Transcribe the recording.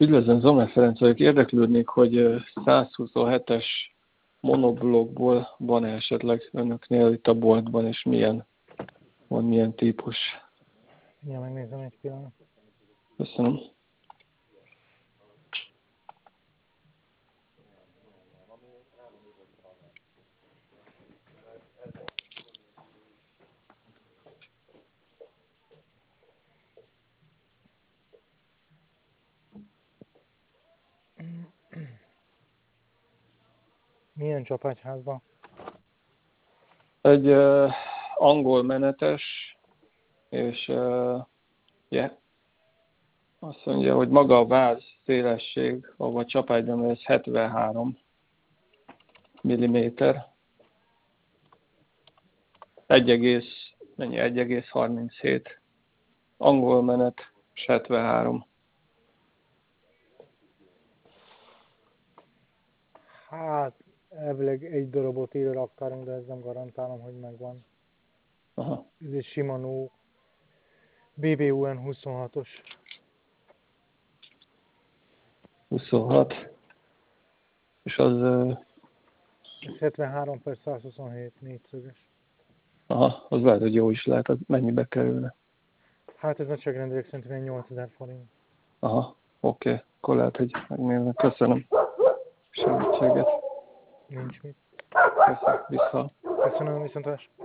Üdvözlöm, Zomer Ferenc vagyok. Érdeklődnék, hogy 127-es monoblokkból van esetleg önöknél itt a boltban, és milyen típus. Ja, megnézem egy pillanat. Köszönöm. Milyen csapágyházban? Egy angol menetes, és azt mondja, hogy maga a váz szélesség, ahol a csapágyban ez 73 mm. 1,37. Angol menet, 73. Hát, elvileg egy darabot írva raktárunk, de ez nem garantálom, hogy megvan. Aha. Ez egy Shimano BBUN 26-os. 26. És az... Ez 73/127 négyszöges. Aha, az lehet, hogy jó is lehet, az mennyibe kerülne. Hát ez nagyságrendileg szerintem 8000 forint. Aha, oké. Akkor lehet, hogy megnézem. Köszönöm segítséget. Nincs mit. Köszönöm, vissza. Köszönöm, viszontlátásra.